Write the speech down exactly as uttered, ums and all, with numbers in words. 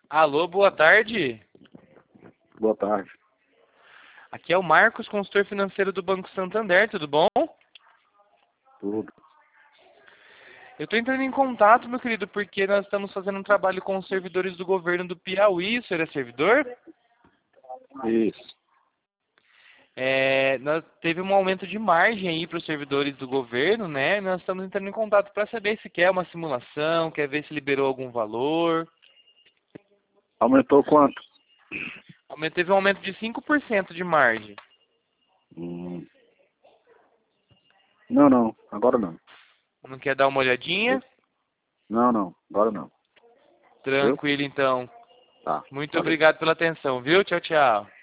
Alô, boa tarde. Boa tarde. Aqui é o Marcos, consultor financeiro do Banco Santander, tudo bom? Tudo. Eu estou entrando em contato, meu querido, porque nós estamos fazendo um trabalho com os servidores do governo do Piauí. O senhor é servidor? Isso. É, nós teve um aumento de margem aí para os servidores do governo, né? Nós estamos entrando em contato para saber se quer uma simulação, quer ver se liberou algum valor. Aumentou quanto? Aumento- Teve um aumento de cinco por cento de margem. Hum. Não, não. Agora não. Não quer dar uma olhadinha? Não, não. Agora não. Viu? Tranquilo, então. Tá. Muito Valeu. obrigado pela atenção, viu? Tchau, tchau.